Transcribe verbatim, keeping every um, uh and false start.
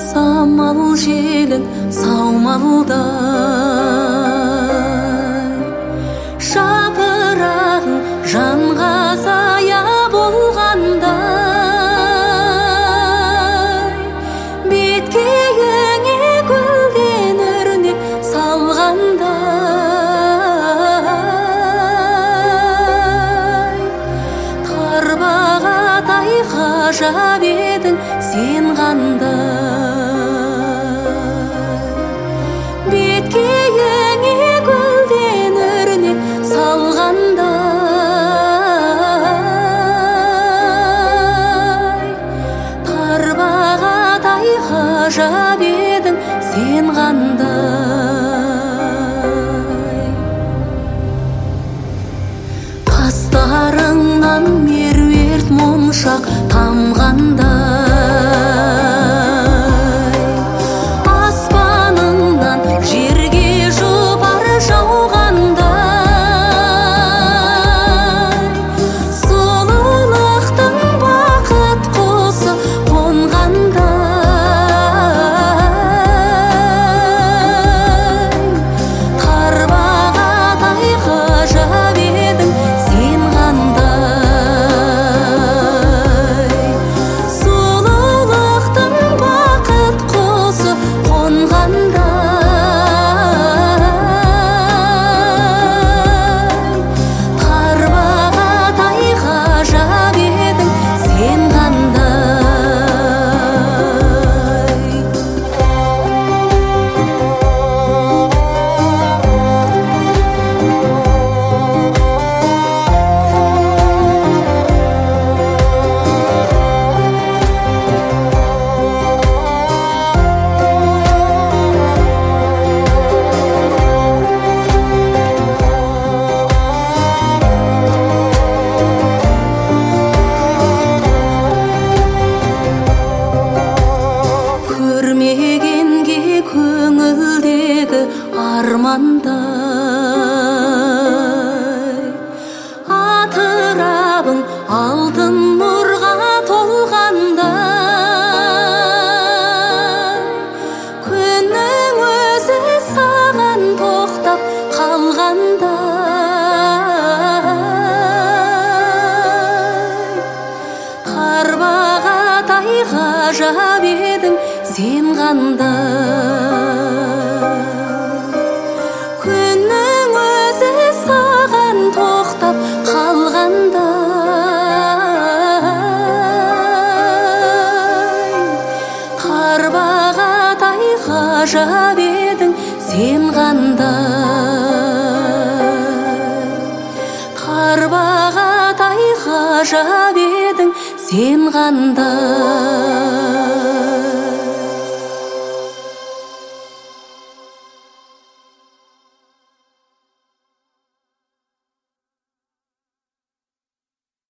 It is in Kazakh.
самал желін саумалдай, жапырағың жанға сая болғандай, беткейіңе гүлден өрнек салғандай, тарбағатай ғажап едің сен қандай, беткейіңе гүлден өрнек салғандай, тарбағатай ғажап едің сен қандай. Қастарыңнан меруерт моншақ тамғандай, аспаныңнан жерге жұпар жауғандай, сұлулықтың бақыт құсы қонғандай, тарбағатай ғажап едің сен қандай, сұлулықтың бақыт құсы қонғандай, тарбағатай ғажап едің сен қандай. Көрмегенге көңілдегі армандай, атырабың алтын нұрға толғандай, күннің өзі саған тоқтап қалғандай, тарбағатай ғажап едің сен қандай, күннің өзі саған тоқтап қалғандай, тарбағатай ғажап едің сен қандай, тарбағатай ғажап едің сен қандай.